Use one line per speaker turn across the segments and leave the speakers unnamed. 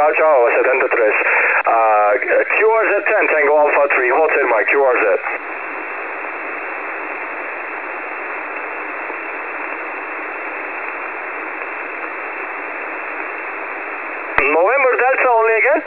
Ciao, ciao, 73. QRZ 10, Tango Alpha 3, Hotel Mike, QRZ. November Delta only again?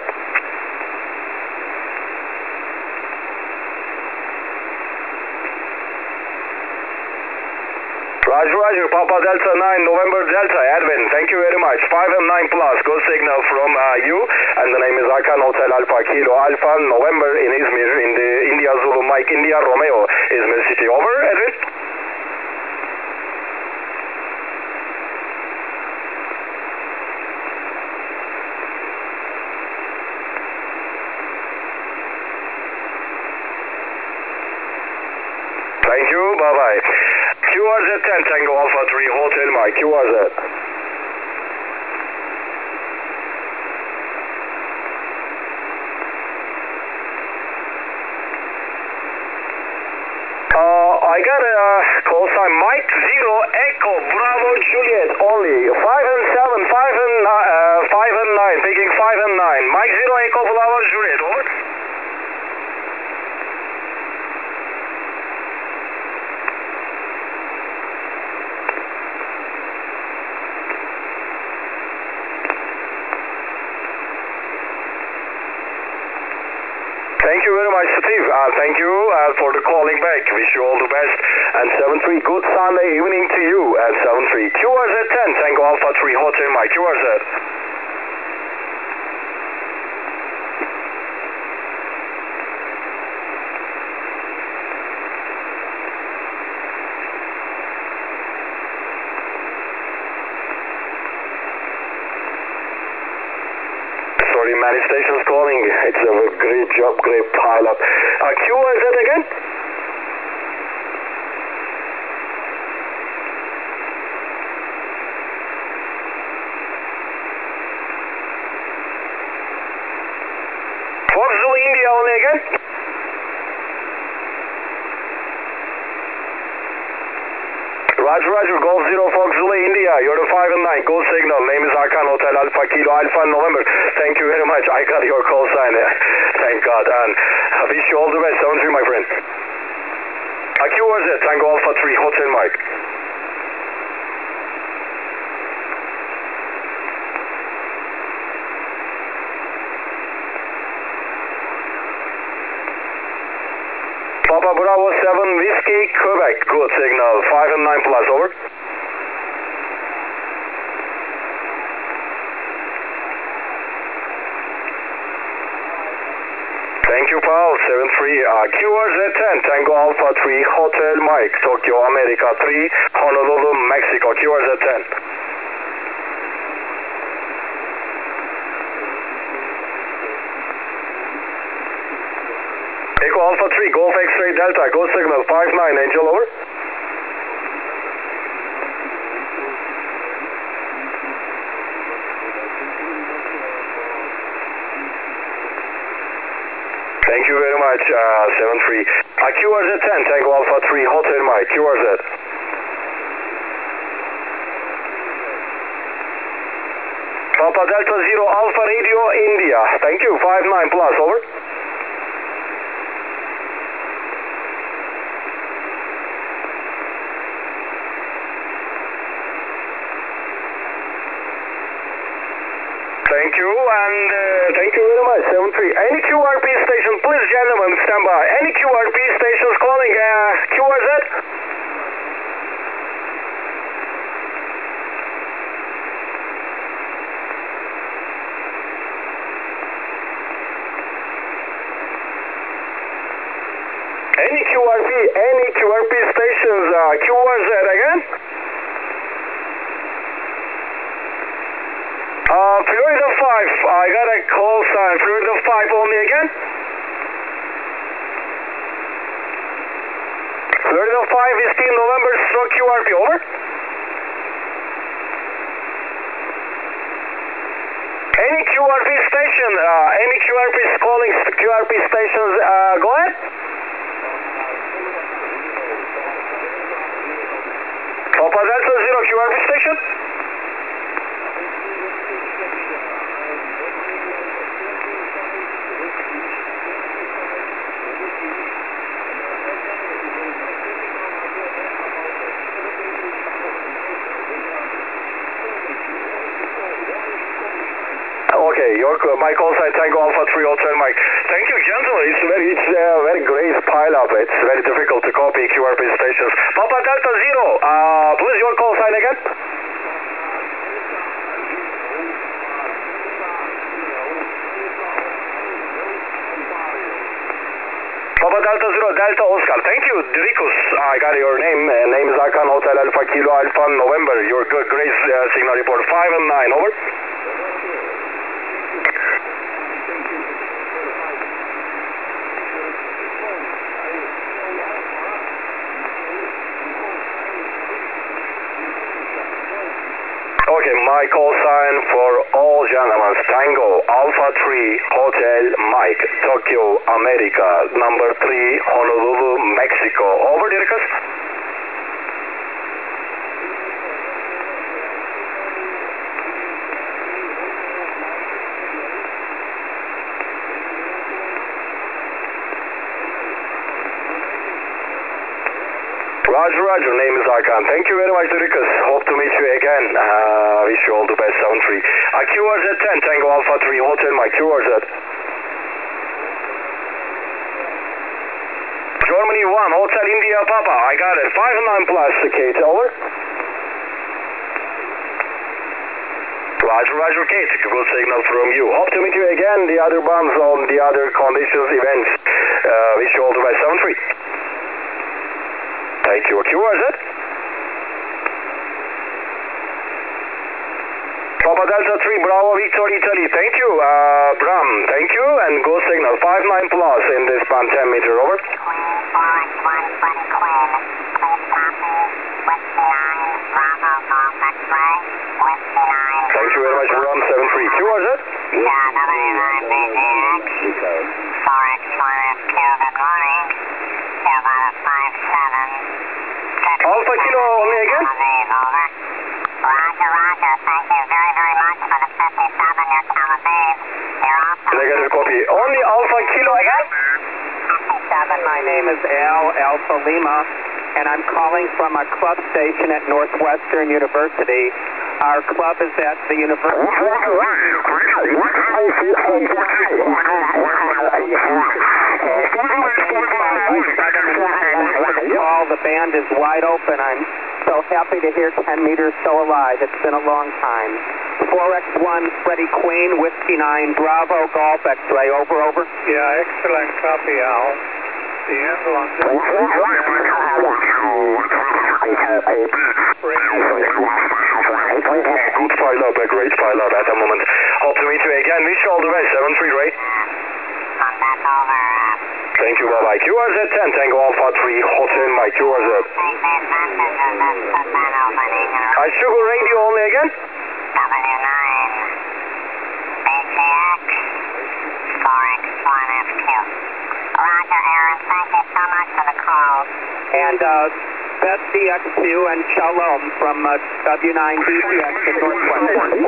Roger, Papa Delta 9, November Delta, Edwin, thank you very much. 5 and 9 plus, good signal from you, and the name is Hakan Hotel Alpha Kilo Alpha, November in Izmir, in the India Zulu Mike, India Romeo, Izmir City. Over, Edwin? Thank you, bye-bye. QRZ 10, Tango Alpha 3, Hotel Mike, QRZ. I got a call sign Mike 0 Echo Bravo Juliet only 5 and 7, 5 and 9, taking 5 and 9. Mike 0 Echo Bravo Juliet, over. Thank you very much, Steve. Thank you for the calling back. Wish you all the best. And 7-3, good Sunday evening to you. And 7-3, QRZ 10, Tango Alpha 3, Hotel Mike, QRZ. Sorry, many stations calling. It's a great job, great pilot. QRZ again? Fox Zulu India only again? Roger, Golf 0 Fox Zulu India, you're the 5 and 9, go signal, name is Hakan Hotel Alpha Kilo Alpha November. Thank you very much, I got your call sign, thank God, and I wish you all the best, 7-3 my friend. QRZ, Tango Alpha 3, Hotel Mike. Papa Bravo 7 Whiskey Quebec, good signal, 5 and 9 plus, over. Thank you, pal, 7-3, QRZ 10, Tango Alpha 3, Hotel Mike, Tokyo America 3, Honolulu, Mexico, QRZ 10. Echo Alpha 3, Golf X-Ray Delta, go signal, 5-9, Angel, over. Thank you very much, 7-3. QRZ 10, Tango Alpha 3, Hotel Mike, QRZ. Papa Delta 0, Alpha Radio, India. Thank you, 5-9 plus, over. Thank you, and thank you very much, 7-3. Any QRP station, please, gentlemen, stand by. Any QRP stations calling QRZ? Any QRP stations, QRZ again? Florida 5, I got a call sign, Florida 5 only again? Florida 5 is Team November stroke QRP, over? Any QRP station, any QRP calling QRP stations, go ahead. Papa Delta 0 QRP station? my call sign Tango Alpha 3 Hotel Mike. Thank you, gentlemen. It's very great pile up. It's very difficult to copy QRP stations. Papa Delta Zero, please your call sign again. Papa Delta Zero, Delta Oscar. Thank you, Dricus. I got your name. Name is Hakan Hotel Alpha Kilo Alpha November. Your great signal report 5 and 9. Over. Okay, my call sign for all gentlemen, Tango, Alpha 3, Hotel Mike, Tokyo, America, number 3, Honolulu, Mexico. Over, Dirkus? Roger, name is Hakan. Thank you very much, Dirkus. Hope to meet you again. Wish you all the best, 7-3. QRZ 10, Tango Alpha 3, Hotel Mike, QRZ. Germany 1, Hotel India Papa, I got it. 5 and 9 plus, Kate, over. Roger, Kate, good signal from you. Hope to meet you again, the other bombs on the other conditions, events. Wish you all the best, 7-3. Thank you. QRZ? Papa Delta 3, Bravo, Victor, Italy. Thank you, Bram. Thank you, and go signal 5-9 plus in this span 10 meter. Over. Thank you very much, Bram. 7-3. QRZ? Alpha Kilo, only again?
Roger. Thank you very much for the 57. You're Tel Aviv. You're awesome.
Negative copy. Only Alpha Kilo again?
57. My name is Alpha Lima, and I'm calling from a club station at Northwestern University. Our club is at the university. The band is wide open. I'm so happy to hear 10 meters still alive. It's been a long time. 4X1 Freddie Queen, Whiskey 9 Bravo Golf X-ray. Over.
Yeah, excellent copy, Al. The ambulance.
Good pile up, a great pile up at the moment. Hope to meet you again. Wish you all the best. 7-3, Ray. Thank you, bye-bye. QRZ 10, Tango Alpha 3, Hotel Mike, QRZ. Sugar Radio only again?
W9, BTX, 4X1FQ. Roger, Aaron, thank you so much for the call.
And Beth DX2 and Shalom from W9 BTX in Northwestern.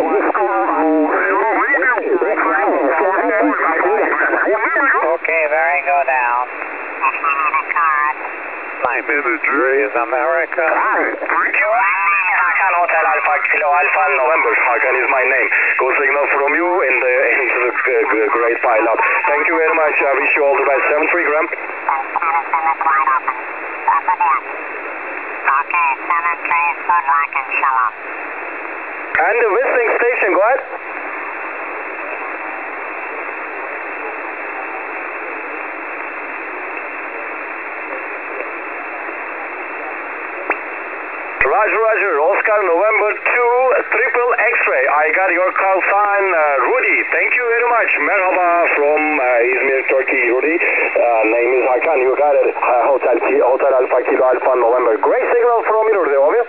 Okay, very good, Al. My manager is America.
Hakan Hotel Alpha Kilo Alpha November. Hakan is my name. Go signal from you into the great pile up. Thank you very much. I wish you all the best. 7-3, Graham.
Okay, 7-3, good luck and shalom.
And the visiting station, go ahead. Roger. Oscar November 2, triple X-ray. I got your call sign, Rudy. Thank you very much. Merhaba from Izmir, Turkey, Rudy. Name is Hakan. You got it. Hotel Alpha Kilo Alpha November. Great signal from you, Rudy. Over.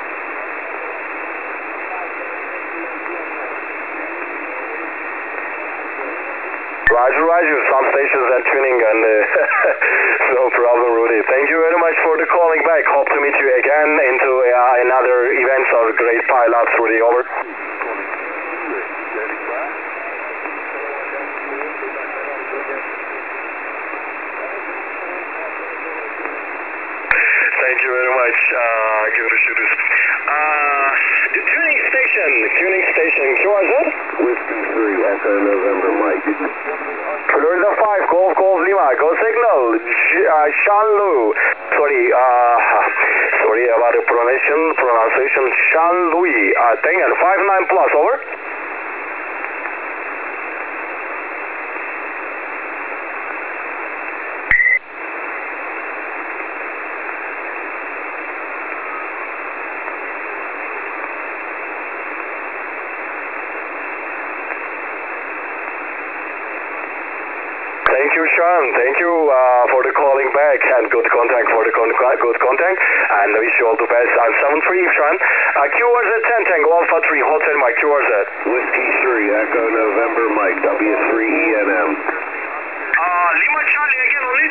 Roger. Some stations are tuning and no problem, Rudy. Thank you very much for the calling back. Hope to meet you again into another event or great pile-ups, Rudy. Over. Thank you very much. Görüşürüz. Tuning station, QRZ?
3, Echo November, Mike.
Florida 5, Golf Golf Lima, go signal, Shanlu. Sorry about the pronunciation, Shanlui, Tengan, 59 plus, over. Thank you, Sean. Thank you for the calling back and good contact for the good contact. And wish you all the best. I'm 73, Sean. QRZ 10, Tango Alpha 3, Hotel Mike, QRZ.
Whiskey 3, Echo November, Mike, W3ENM.
Lima Charlie again, only.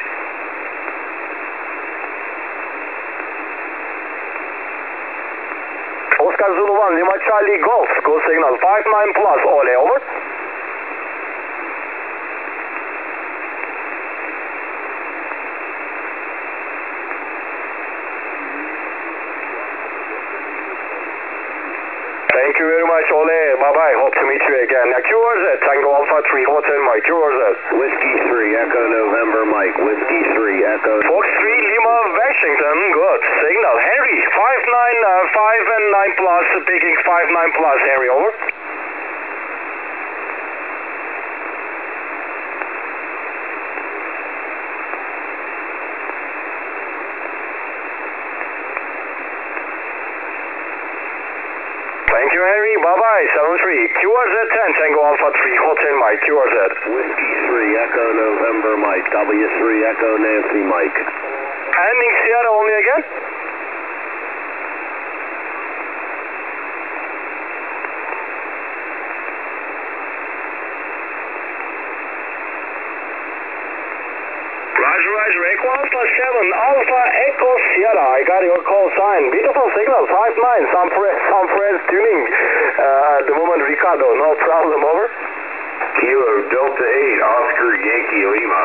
Oscar Zulu 1, Lima Charlie Golf, go signal 59 plus, Ole, over. Thank you very much, Ole. Bye-bye. Hope to meet you again. QRZ, Tango Alpha 3, Hotel Mike, QRZ.
Whiskey 3, Echo November, Mike. Whiskey 3, Echo...
Fox 3, Lima, Washington. Good. Signal. Henry, 5 and 9 plus, picking 5-9 plus. Henry, over. Thank you, Henry. Bye-bye. 73. QRZ 10, Tango Alpha 3, Hotel Mike, QRZ.
Whiskey 3, Echo November, Mike. W3, Echo Nancy, Mike.
Ending Sierra only again. Roger, Echo Alpha 7, Alpha Echo Sierra. I got your call sign. Beautiful signal, 5-9. Some friends tuning at the moment, Ricardo. No problem, over.
Kilo Delta 8, Oscar Yankee Lima.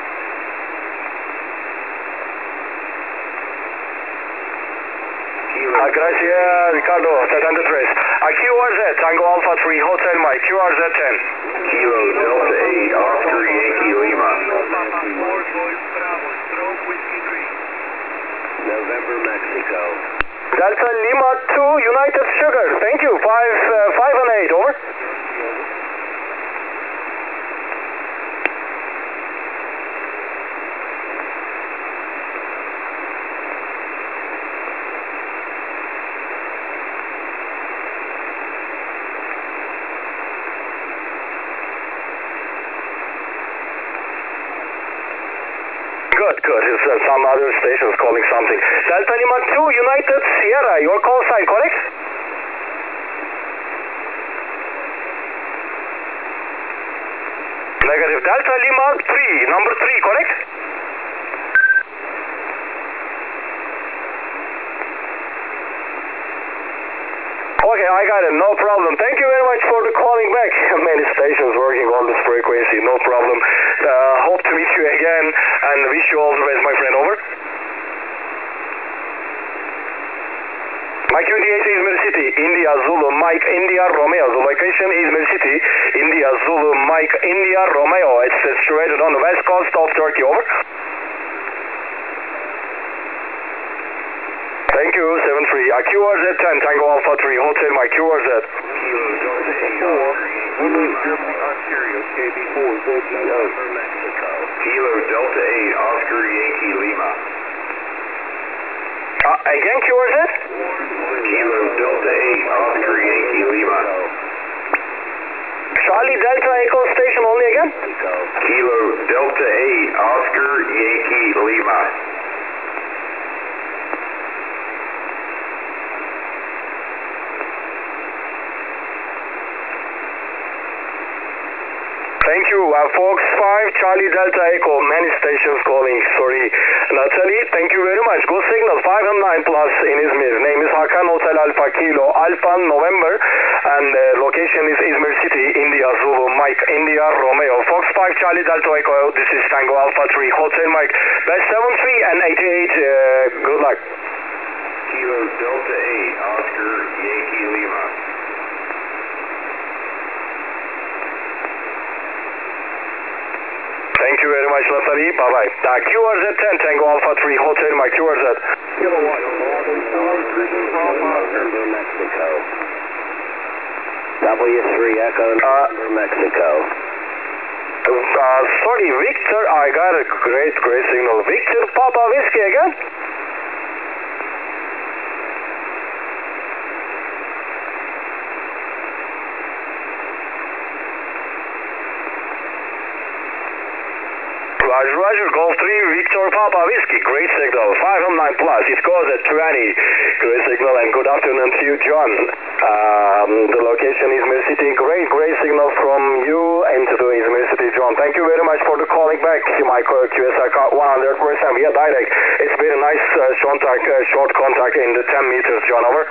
Gracias, Ricardo. 73. QRZ, Tango Alpha 3, Hotel Mike, QRZ 10.
Kilo Delta 8, Oscar Yankee Lima. November, Mexico.
Delta Lima 2, United Sugar. Thank you. 5 and 8, over. Good. It's some other stations calling something. Delta Lima 2, United Sierra. Your call sign, correct? Negative. Delta Lima 3, number 3, correct? Okay, I got it. No problem. Thank you very much for the calling back. Many stations working on this frequency. No problem. Hope to meet you again and wish you all the best, my friend. Over. Mike UD8 Izmir City, India Zulu, Mike India Romeo. The location is Izmir City, India Zulu, Mike India Romeo. It's situated on the west coast of Turkey. Over. Thank you, 73. QRZ 10, Tango Alpha 3, Hotel Mike, QRZ.
Kilo Delta 8, Germany, Ontario, KB4, ZGO. Mexico. Kilo Delta 8, Oscar Yankee Lima.
Again, QRZ?
Kilo Delta 8, Oscar Yankee Lima.
Charlie Delta Echo Station only again?
Kilo Delta 8, Oscar Yankee Lima.
Thank you. Fox 5, Charlie Delta Echo, many stations calling, sorry. Natalie, thank you very much. Go signal 5 and 9 plus in Izmir. Name is Hakan Hotel Alpha Kilo, Alpha November, and location is Izmir City, India Zulu, Mike, India Romeo. Fox 5, Charlie Delta Echo, this is Tango Alpha 3, Hotel Mike, Best 73 and 88, good luck.
Kilo Delta 8, Oscar Yankee Lima.
Alpha Lee, bye-bye. QRZ 10, Tango Alpha 3, Hotel Mike, QRZ.
Kilowatt, November, Mexico. W3 Echo, November, Mexico.
Sorry, Victor, I got a great signal. Victor, Papa Whiskey again? Roger, Golf 3, Victor Papa Whiskey, great signal, 509 plus, it goes at 20, great signal, and good afternoon to you, John. The location is Izmir City, great signal from you into the Izmir City, John. Thank you very much for the calling back, my QSR 100%, we are direct. It's very nice short contact in the 10 meters, John, over.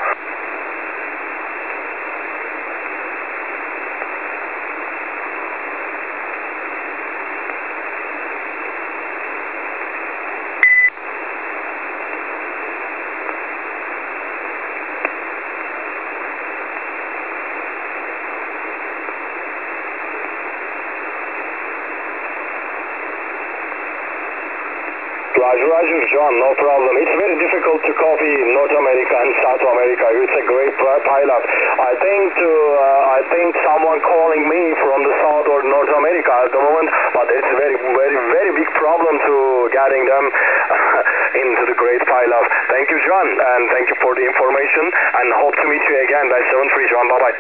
Roger, John, no problem. It's very difficult to copy North America and South America. It's a great pileup. I think someone calling me from the South or North America at the moment, but it's very big problem to getting them into the great pileup. Thank you, John, and thank you for the information, and hope to meet you again by 7-3, John. Bye-bye.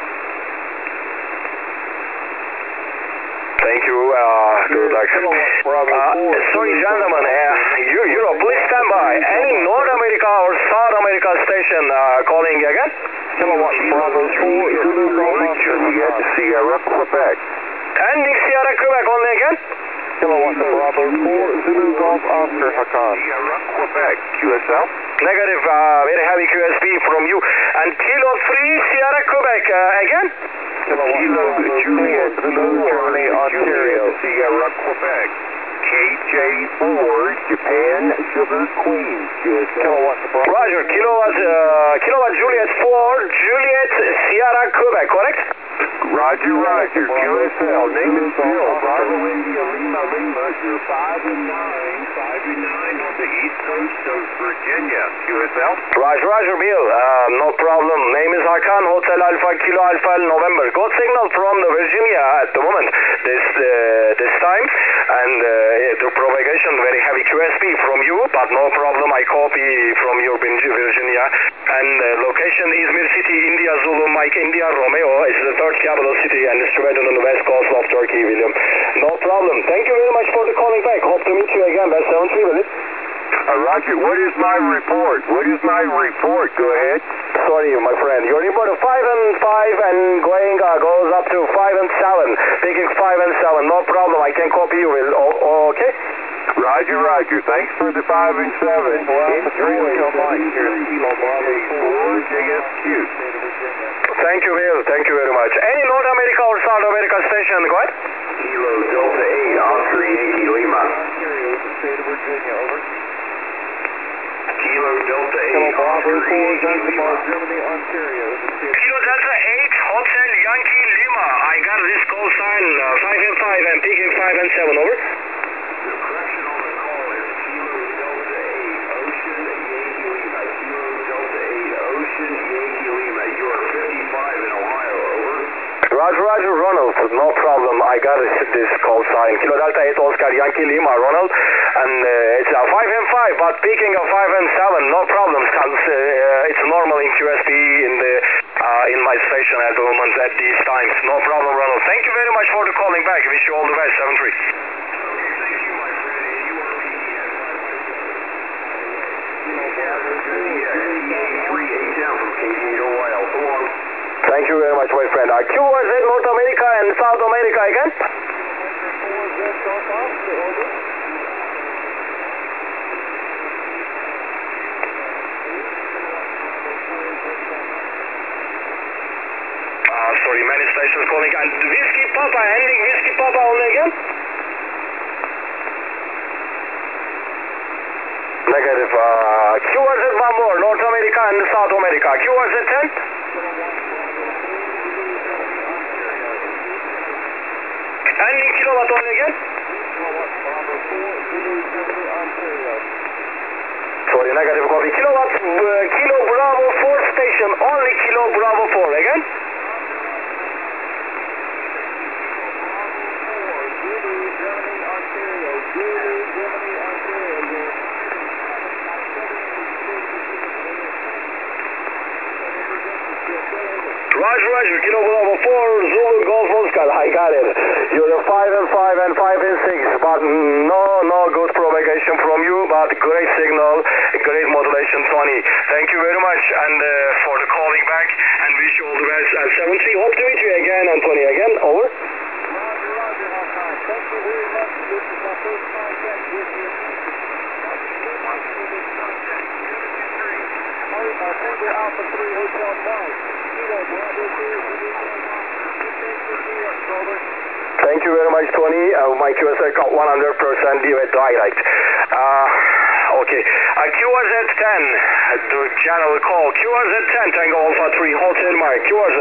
Thank you. Good luck. Sorry, gentlemen. Europe, please stand by. Any North America or South America station calling again?
Kilowatt, Bravo 4, Zulu Golf, Juliet, Sierra, Quebec.
Ending Sierra, Quebec, only again?
Kilowatt, Bravo 4, Zulu Golf, Oscar, Hakan. Sierra, Quebec, QSL.
Negative, very heavy QSB from you. And Kilo 3, Sierra, Quebec, again?
Kilo, Juliet, Zulu, Germany, Ontario, Sierra, Quebec. KJ4, Japan, Sugar Queen. Kilowatt,
Roger, Kilowatt Juliet 4, Juliet, Sierra, Quebec, correct?
Roger, QSL, name is Bill, Bravo India, Lima, you're 5 and 9 on the east coast of Virginia, QSL.
Roger, Bill, no problem. Name is Hakan, Hotel Alpha, Kilo Alpha, November. Good signal from the Virginia at the moment, this time, and the propagation, very heavy QSP from you, but no problem, I copy from your Virginia, and location Izmir City, India, Zulu, Mike, India, Romeo, is the third capital city and is situated on the west coast of Turkey, William. No problem. Thank you very much for the calling back. Hope to meet you again by 7-3, will it?
Roger, what is my report? Go ahead.
Sorry, my friend. Your report of 5 and 5 and going goes up to 5 and 7. Taking 5 and 7. No problem. I can copy you, Will. Okay?
Roger. Thanks for the 5 and 7. Enjoy Mike here at Kilo Bravo 4 JSQ.
Thank you, Will. Thank you very much. Any North America or South America station, go ahead.
Kilo Delta 8, Oscar Yankee Lima.
State of Virginia, over.
Kilo Delta 8, Oscar Yankee Lima.
Germany, Ontario.
Kilo Delta 8, Hotel Yankee Lima. I got this call sign 5 and 5 and peaking 5 and 7, over.
The correction on the call is Kilo Delta 8, Ocean Yankee Lima. Kilo Delta 8, Ocean Yankee Lima. You are 55 in Ohio, over.
Roger, Ronald, no problem. I got this call sign. Kilo Delta 8, Oscar Yankee Lima, Ronald. And it's 5 and 5, but peaking of 5 and 7, no problems. It's normal in QSP in my station at the moment at these times. No problem, Ronald. Thank you very much for the calling back. Wish you all the best. 7-3. Thank you very much, my friend. QRZ North America and South America again? Sorry, many stations calling. And Whiskey Papa, ending Whiskey Papa only again? Negative. QRZ one more, North America and South America. QRZ 10? Ending kilowatt only again? Sorry, negative copy. Kilowatt, Kilo Bravo 4 station, only Kilo Bravo 4, again? Roger, Kilo Bravo 4, Zulu Golf Oscar, I got it. You're a 5 and 5 and 5 and 6, but no good propagation from you, but great signal, great modulation, Tony. Thank you very much, and for the calling back, and wish you all the best. And 7-3, hope to meet you again, Anthony, again, over.
Roger, Hawkeye. Thank you very much. This is my first contact with you. Tango Alpha 3 Hotel Mike. Kilo Bravo 4.
Thank you very much, Tony. My QSL got 100% direct. Okay. QRZ10, the channel call. QRZ10, Tango Alpha 3 Hotel Mike. QRZ.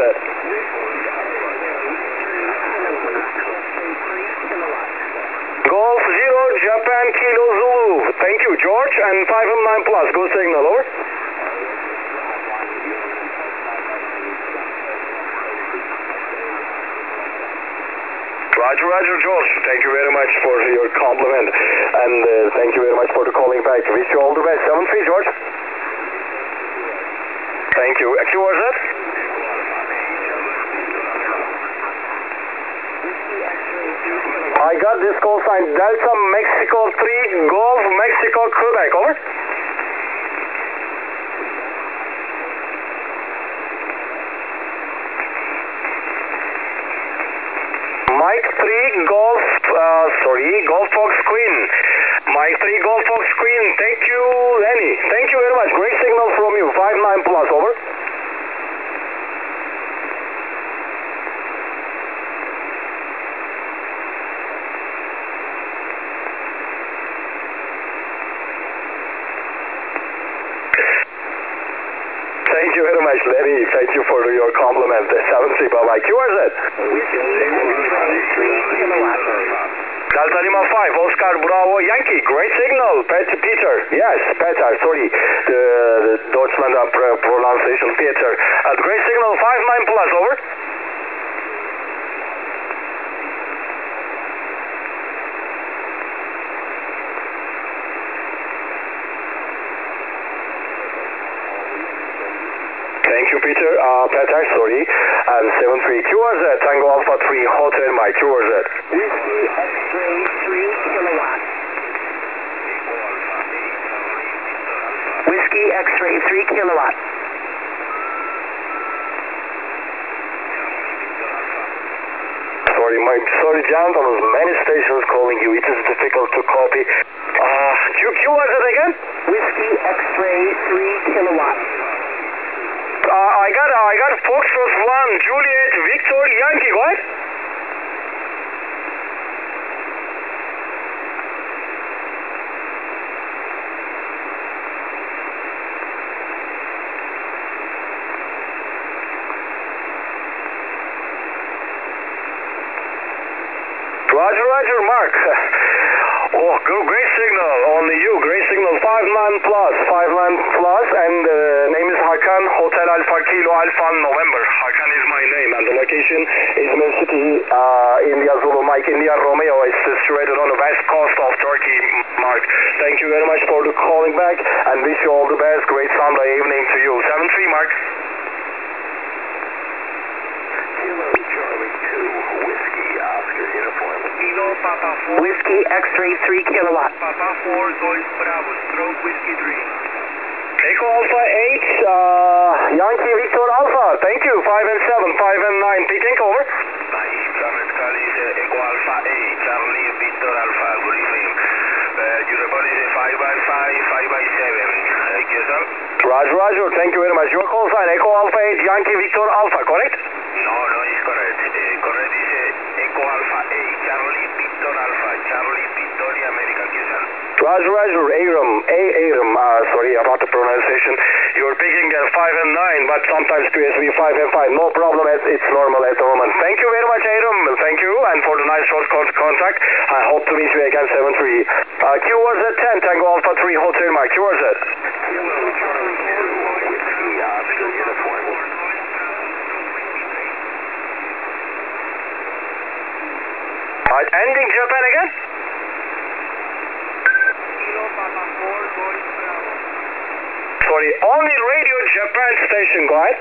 Golf 0, Japan Kilo Zulu. Thank you, George. And 5 and 9 plus. Go signal, over. Roger, George. Thank you very much for your compliment, and thank you very much for the calling back. Wish you all the best. 7-3, George. Thank you. QRZ? I got this call sign Delta Mexico 3 Golf Mexico Quebec, over. Mike 3 Golf, Golf Fox Queen. Mike 3 Golf Fox Queen, thank you, Lenny. Thank you very much. Great signal from you. 5-9 plus, over. Thank you very much, Lenny. Thank you for your compliment. 7-3, bye-bye. QRZ? Delta Lima 5, Oscar Bravo Yankee. Great signal. Peter. Yes, Peter. Sorry. The Deutschland pronunciation, Peter. Great signal. 5-9 plus, over. Thank you, Peter. Peter, sorry. And 7-3 QRZ, Tango Alpha 3 Hotel Mike, QRZ.
Whiskey X-ray 3 kilowatt. Whiskey X-ray 3 kilowatt.
Sorry, John. There was many stations calling you. It is difficult to copy. QRZ again?
Whiskey X-ray 3 kilowatt.
I got Foxtrot 1, Juliet, Victor, Yankee, what? Roger, Mark. Oh, great signal. Only you. Great signal. 5-9 plus, and name is Hakan, Hotel Alpha Kilo Alpha November. Hakan is my name, and the location is Izmir City, India Zulu Mike, India Romeo. It's situated on the west coast of Turkey, Mark. Thank you very much for the calling back, and wish you all the best. Great Sunday evening to you. 7-3, Mark.
Kilo Charlie 2, Whiskey Oscar Uniform.
Kilo Papa 4.
Whiskey X-ray 3 kilowatt.
Papa 4 Golf Bravo Stroke Whiskey 3.
Echo Alpha 8, Yankee Victor Alpha. Thank you. 5 and 7, 5 and 9. P-Tank, over.
Planet Cali Echo Alpha 8, Charlie Victor Alpha. Good evening. You reported 5x5, 5x7. QSL?
Roger. Thank you very much. Your call sign Echo Alpha 8, Yankee Victor Alpha, correct?
No, it's correct. Correct is Echo Alpha 8, Charlie Victor Alpha, Charlie Victoria American QSL.
Roger, Aram, sorry about the pronunciation. You're picking 5 and 9, but sometimes PSV 5 and 5. No problem, it's normal at the moment. Thank you very much, Aram. Thank you, and for the nice short contact. I hope to meet you again, 7-3. QRZ 10, Tango Alpha 3, Hotel Mike, QRZ.
Kilo Charlie 2, Whiskey Oscar uniform.
Alright, ending Japan again?
Kilo Papa 4 going Bravo.
Sorry, only Radio Japan station, go ahead.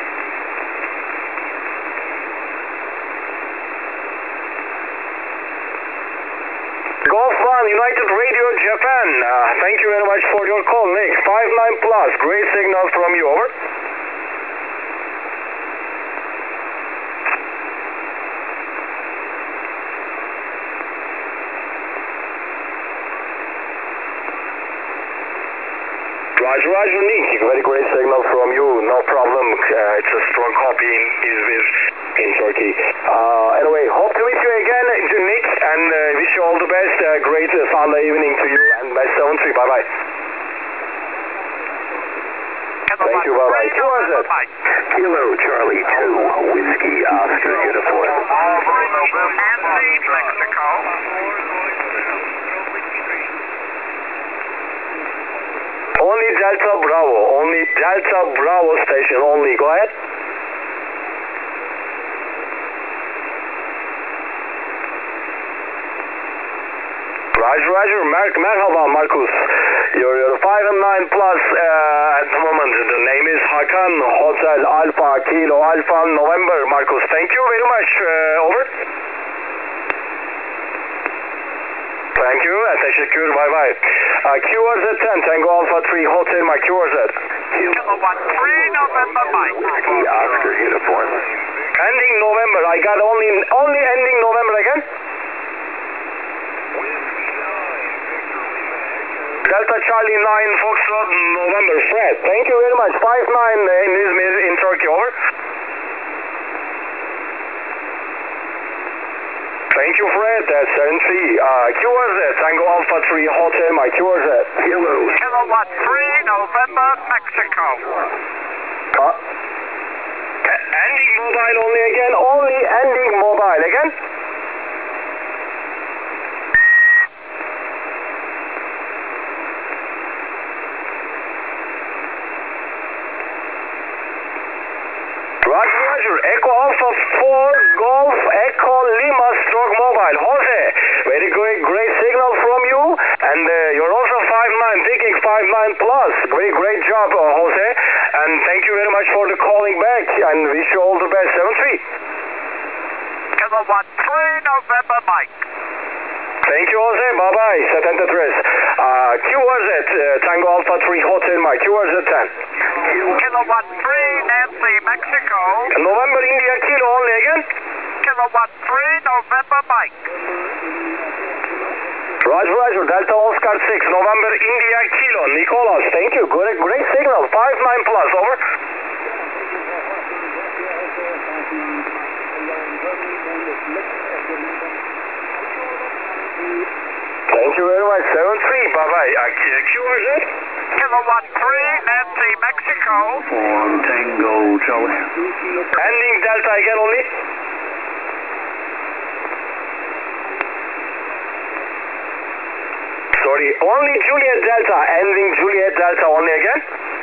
Golf 1, United Radio Japan. Thank you very much for your call. Next, 59 plus. Great signal from you. Over. Roger, Nick. Very great signal from you. No problem. It's a strong copy in Izmir, in Turkey. Anyway, hope to meet you again, Nick, and wish you all the best. Great Sunday evening to you, and best 7-3. Bye-bye. Thank you. Bye-bye. QRZ.
Kilo Charlie 2, Whiskey Oscar uniform.
Nancy, Mexico.
Only Delta Bravo station only. Go ahead. Roger. Merhaba, Marcus. You're 5 and 9 plus at the moment. The name is Hakan, Hotel Alpha, Kilo Alpha, November, Marcus. Thank you very much. Over. Thank you. Teşekkür. Bye-bye. QRZ 10, Tango Alpha 3, Hotel Mike, QRZ.
Kilowatt 3, November Mike.
Whiskey Oscar uniform.
Ending November. I got only ending November again. Delta Charlie 9, Foxtrot, November, Fred. Thank you very much. 59 in Izmir, in Turkey, over. Thank you, Fred. That's 7-3. QRZ, Tango Alpha 3, Hotel Mike, QRZ.
Kilowatt 3, November, Mexico.
Ending mobile only again. Only ending mobile again. Roger. Echo Alpha 4, Golf, Echo Lima, stroke mobile. Jose, very great signal from you. And you're also 5'9", taking 5'9 plus. Great job, Jose. And thank you very much for the calling back. And wish you all the best. 7-3.
Kilowatt 3, November Mike.
Thank you, Jose. Bye-bye. 73. QRZ, Tango Alpha 3, Hotel Mike. QRZ 10.
Kilowatt 3, Nancy, Mexico.
November India Kilo only again.
Kilowatt 3, November Mike.
Roger. Delta Oscar 6, November India Kilo. Nicholas, thank you. Great signal. 5'9 plus, over. Thank you very much. 7-3. Bye-bye. QRZ.
Kilowatt 3, Nancy, Mexico.
Tango Charlie.
Ending Delta again only. Sorry, only Juliet Delta. Ending Juliet Delta only again.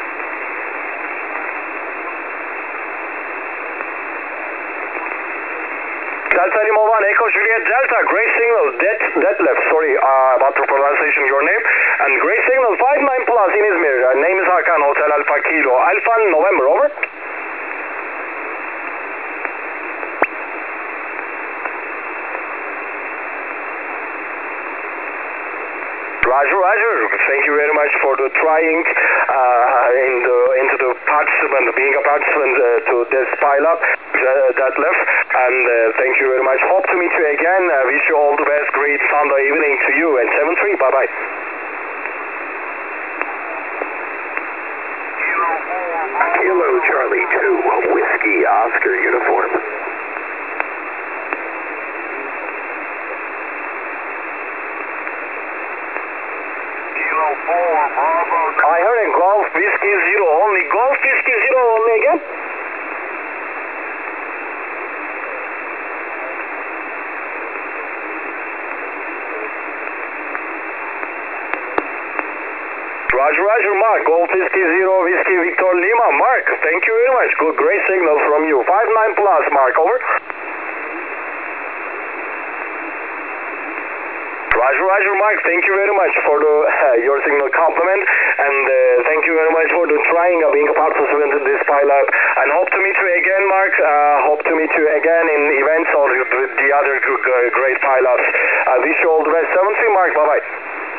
Delta Lima 1, Echo Juliet Delta, great signal, dead left, sorry about the pronunciation of your name, and great signal, 5'9 plus in Izmir, name is Hakan, Hotel Alpha Kilo, Alpha November, over. Roger, thank you very much for the trying into the participant, being a participant to this pile up that left, and thank you very much. Hope to meet you again. Wish you all the best. Great Sunday evening to you, and 7-3. Bye-bye.
Kilo Charlie 2, Whiskey Oscar uniform.
I heard a Golf Whiskey 0 only. Golf Whiskey 0 only again? Roger, Roger, Mark. Golf Whiskey 0, Whiskey Victor Lima. Mark, thank you very much. Good, great signal from you. 59 plus, Mark, over. Roger, Roger, Mark. Thank you very much for the your signal compliment, and thank you very much for the trying of being a participant in this pilot. And hope to meet you again, Mark. Hope to meet you again in events or the other great pilots. I wish you all the best. 73, Mark. Bye bye.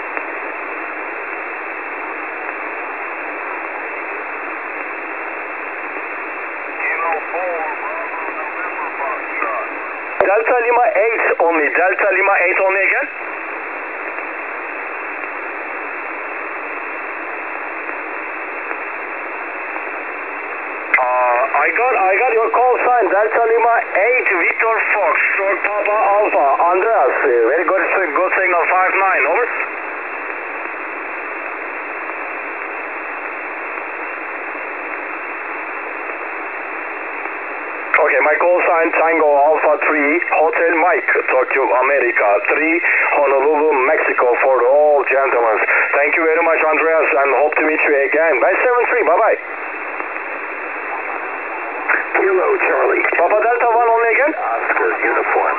Delta Lima 8 only. Delta Lima 8 only again. I got your call sign. Delta Lima 8 Victor Fox, short Papa Alpha. Andreas, very good signal. 59, over. Okay, my call sign Tango Alpha 3 Hotel Mike, Tokyo, America 3 Honolulu, Mexico for all gentlemen. Thank you very much, Andreas, and hope to meet you again. Bye 73, bye bye.
Kilo Charlie.
Papa Delta 1 only again.
Oscar uniform.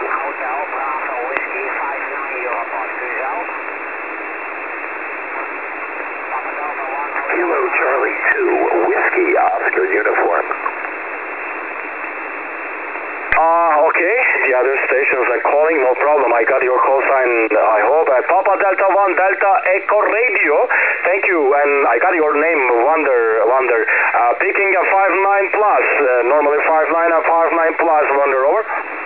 Kilo Charlie 2, Whiskey Oscar uniform.
Okay, the other stations are calling, no problem. I got your call sign, I hope. Papa Delta 1, Delta Echo Radio. Thank you, and I got your name, Wonder. Picking a 59 plus, normally 59 and 59 plus, Wonder, over.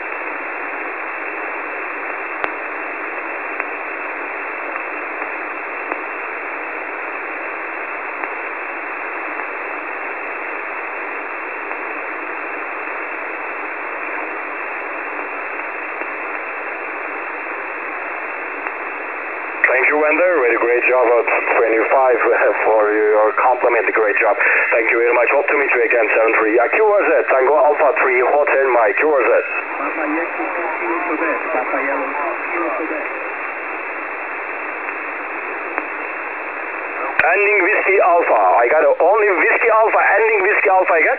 Thank you, Wender. Very great job at 25 for your compliment. Great job. Thank you very much. Hope to meet you again, 73. QRZ, Tango Alpha 3, Hotel Mike, QRZ.
Papa Yankee 2 Kilo Quebec. Papa Yellow 2 Kilo Quebec.
Ending Whiskey Alpha. I got only Whiskey Alpha, ending Whiskey Alpha again.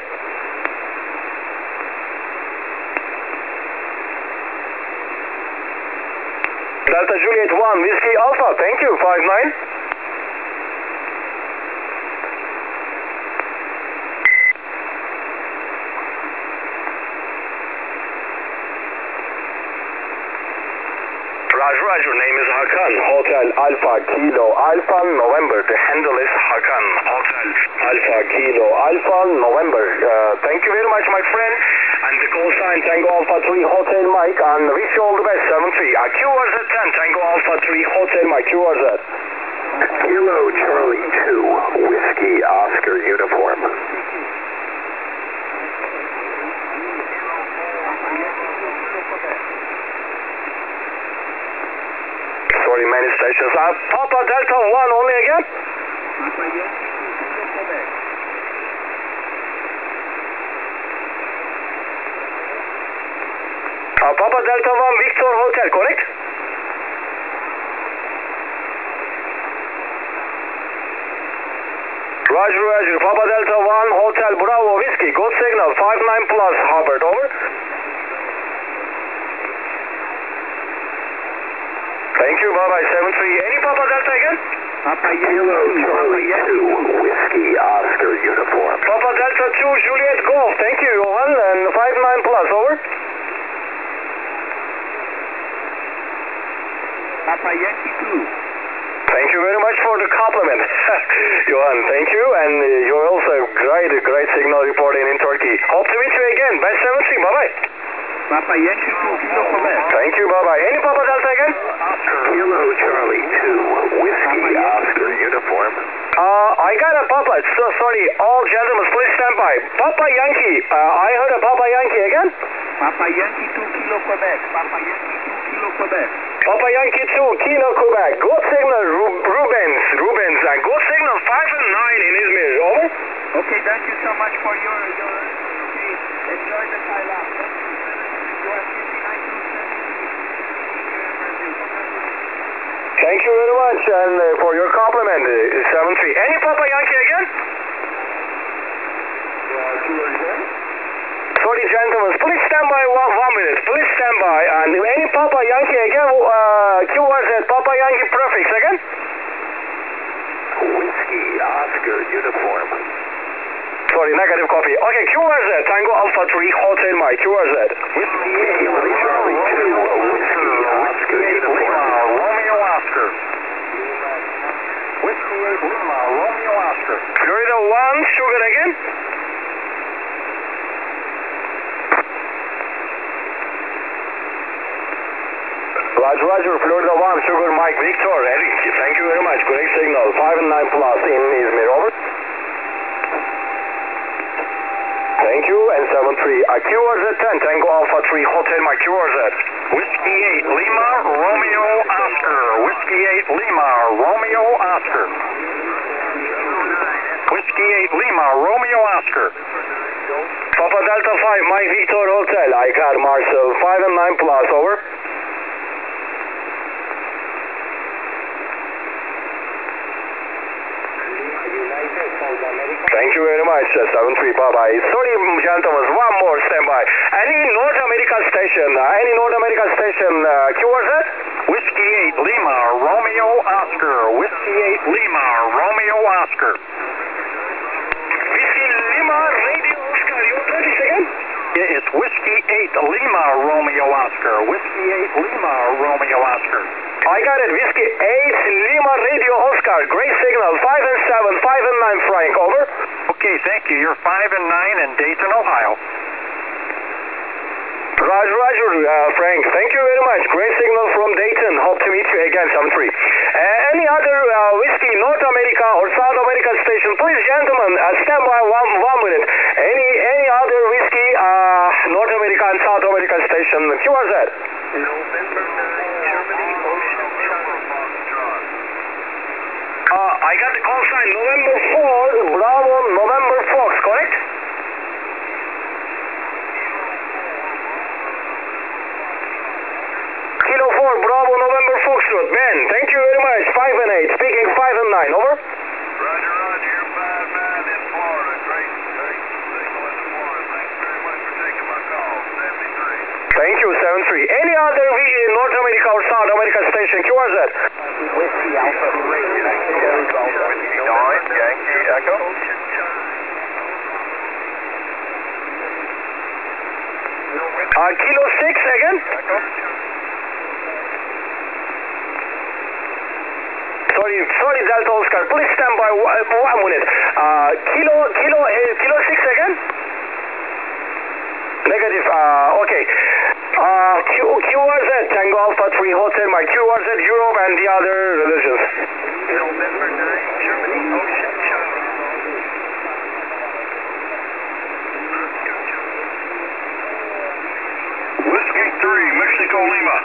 Delta Juliet 1, Whiskey Alpha, thank you, 59. Roger, name is Hakan, Hotel Alpha Kilo Alpha November, the handle is Hakan, Hotel Alpha Kilo Alpha November. Thank you very much, my friend, and the call sign Tango Alpha 3 Hotel Mike, and wish you all the best, 73. QRZ 10, Tango Alpha 3 Hotel Mike, QRZ.
Kilo Charlie 2, Whiskey Oscar uniform.
Sorry, many stations. Papa Delta 1 only again?
Papa Yankee 2 Kilo Quebec.
Papa Delta 1 Victor Hotel, correct? Roger. Papa Delta 1 Hotel Bravo Whiskey. Good signal. 59 plus, Hubbard, over. Thank you, bye-bye, 73. Any Papa Delta again?
Papa
Kilo Charlie 2, Whiskey Oscar uniform.
Papa Delta 2 Juliet Golf. Thank you, Johan. And 59 plus, over.
Papa Yankee 2.
Thank you very much for the compliment. Johan, thank you. And you're also great signal reporting in Turkey. Hope to meet you again. Best 73. Bye-bye.
Papa Yankee 2 Kilo Quebec.
Thank you. Bye-bye. Any Papa Delta again?
Kilo Charlie 2, Whiskey Oscar uniform.
I got a Papa. So sorry. All gentlemen, please stand by. Papa Yankee. I heard a Papa Yankee again.
Papa Yankee 2 Kilo Quebec. Papa Yankee 2 Kilo Quebec.
Papa Yankee 2, Kilo Quebec. Good signal, Rubens. And good signal, 5 and 9 in Izmir. Over.
Okay, thank you so much for your okay. Enjoy the Thailand. You are 59 to 73.
Thank you very much, and for your compliment, 73. Any Yankee again? Sorry, gentlemen, please stand by 1 minute. Please stand by. And any Papa Yankee again, QRZ, Papa Yankee prefix again?
Whiskey Oscar uniform.
Sorry, negative copy. Okay, QRZ, Tango Alpha 3, Hotel Mike, QRZ.
Whiskey 8, Charlie 2, Whiskey Oscar uniform.
Romeo Oscar. Whiskey 8 Lima, Romeo Oscar.
Florida 1, Sugar again? Roger, Florida 1, Sugar Mike Victor, Eric, thank you very much, great signal, 5 and 9 plus in Izmir, over. Thank you, and 7-3, QRZ 10, Tango Alpha 3, Hotel Mike, QRZ.
Whiskey 8 Lima, Romeo Oscar. Whiskey 8 Lima, Romeo Oscar. Whiskey 8 Lima, Romeo Oscar.
Papa Delta 5, Mike Victor Hotel, ICAD Marcel, 5 and 9 plus, over. Thank you very much, 7-3, bye-bye. Sorry, gentlemen, one more standby. Any North America station, QRZ?
Whiskey 8 Lima, Romeo Oscar. Whiskey 8 Lima, Romeo Oscar.
Whiskey Lima, Radio Oscar, your prefix again?
Yeah, it's Whiskey 8 Lima, Romeo Oscar. Whiskey 8 Lima, Romeo Oscar.
I got it, Whiskey 8 Lima, Radio Oscar, great signal, 5 and 7, 5 and 9, Frank, over.
Okay, thank you. You're 5 and 9 in Dayton, Ohio.
Roger, Frank, thank you very much. Great signal from Dayton. Hope to meet you again, 7-3. Any other Whiskey North America or South America station, please, gentlemen, stand by 1 minute. Any other Whiskey North America and South America station, QRZ?
November 9, Germany, Ocean Charlie.
I got the call sign November 4, Bravo, November Fox, correct? Kilo 4, Bravo, November Foxtrot. Ben, thank you very much. 5 and 8, speaking 5 and 9, over.
Roger, you're 5-9 in Florida. Great signal in Florida. Thanks very much for taking my call. 73.
Thank you, 7-3. Any other North America or South America station, QRZ?
Whiskey Alpha 3,
Whiskey 9, Yankee Echo.
Kilo 6 again?
Echo.
Sorry, Delta Oscar. Please stand by 1 minute. Kilo 6 again? Negative. Okay. QRZ, Tango Alpha 3 Hotel, my QRZ Europe and the other religions.
November 9, Germany, Ocean Charlie.
Whiskey 3, Mexico Lima.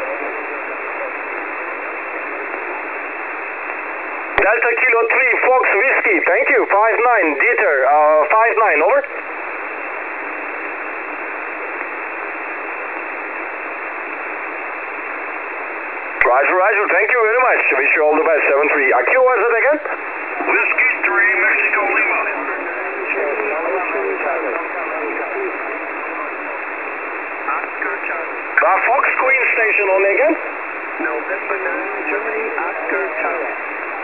Delta Kilo 3, Fox Whiskey. Thank you. 5-9, Dieter. 5-9, over. Roger. Thank you very much. Wish you all the best. 7-3. QRZ again?
Whiskey 3, Mexico Lima.
Oscar Charlie.
Fox Queen Station on again?
November 9, Germany, Oscar Charlie.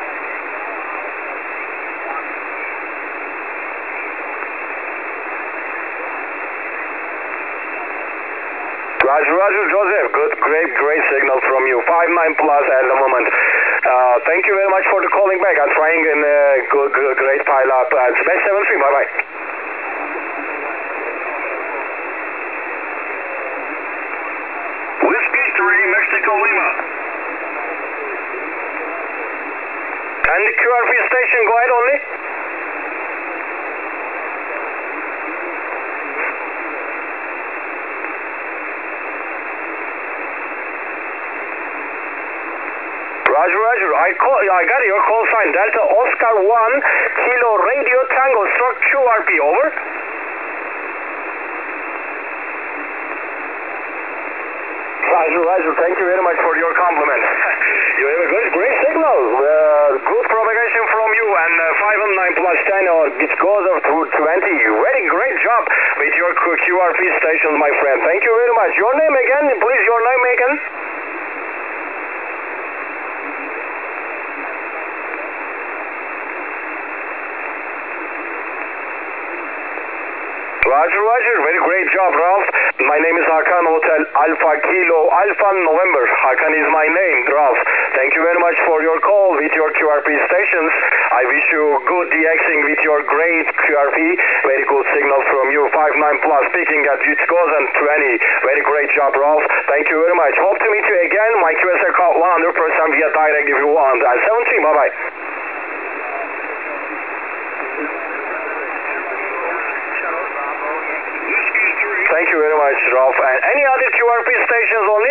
Roger, Joseph. Good, great signal from you. 5-9 plus at the moment. Thank you very much for the calling back. I'm trying in great pile up. It's best 7-3. Bye-bye.
Whiskey 3, Mexico Lima.
And the QRP station, go ahead only. Roger. I got your call sign. Delta Oscar 1, Kilo Radio Tango, stroke QRP, over. Roger. Thank you very much for your compliment. You have a great signal. Good propagation from you, and 5 and 9 plus 10, it goes up to 20. Very great job with your QRP stations, my friend. Thank you very much. Your name again, please, your name again? Roger, Roger. Very great job, Ralph. My name is Hakan, Hotel Alpha Kilo Alpha November. Hakan is my name, Ralph. Thank you very much for your call with your QRP stations. I wish you good DXing with your great QRP. Very good signal from you. 59 plus, speaking at Utskozen 20. Very great job, Ralph. Thank you very much. Hope to meet you again. My QSR call 100% via direct if you want. 73, bye-bye. Thank you very much, Ralph. And any other QRP stations only?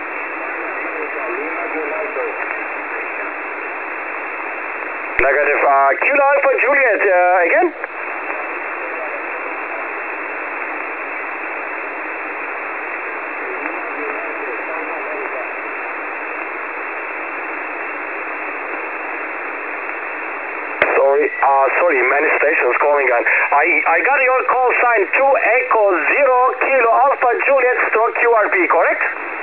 Negative. Kilo Alpha Juliet, again? Sorry, many stations calling on. I got your call sign 2 Echo 0 Kilo Alpha Juliet stroke QRP, correct?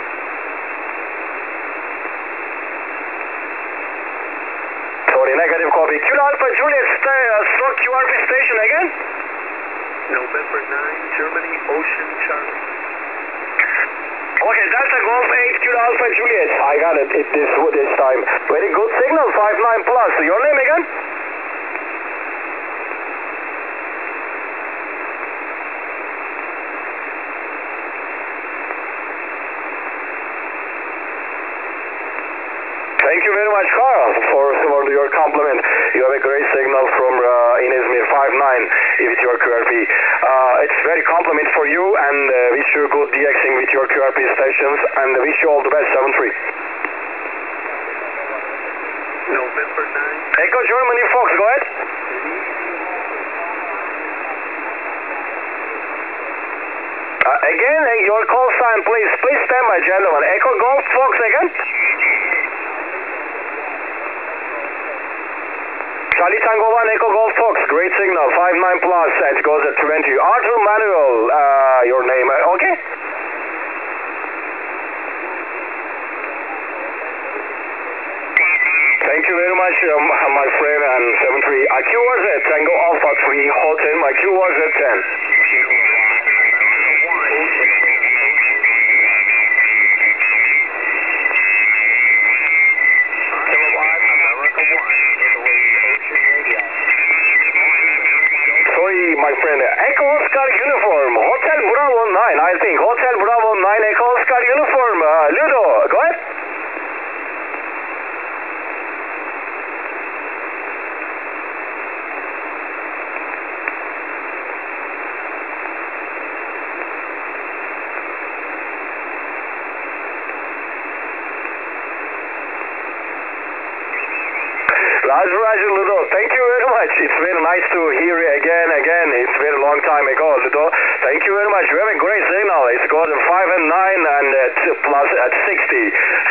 Sorry, negative copy. Kilo Alpha Juliet stroke QRP station again?
November 9, Germany, Ocean Charlie.
Okay, Delta Golf 8 Kilo Alpha Juliet. I got it this time. Very good signal, 59 plus. Your name again? Thank you very much, Carl, for your compliment. You have a great signal from Inezmir 59 with your QRP. It's very compliment for you, and wish you good DXing with your QRP stations, and wish you all the best, 73.
November 9.
Echo Germany, Fox, go ahead. Again, your call sign, please stand by, gentlemen. Echo Golf, Fox, again. Charlie Tango 1, Echo Golf Fox, great signal, 59 plus, it goes at 20. Arthur Manuel, your name, okay? Thank you very much, my friend, and 73. QRZ, Tango Alpha 3, Hotel, my QRZ 10. My friend, Echo Oscar Uniform, Hotel Bravo 9, I think, Hotel Bravo 9, Echo Oscar Uniform, Ludo, go ahead. Roger, Ludo. Thank you very much. It's very nice to hear you again. It's very long time ago, Ludo. Thank you very much. You have a great signal. It's got 5 and 9 and plus at 60.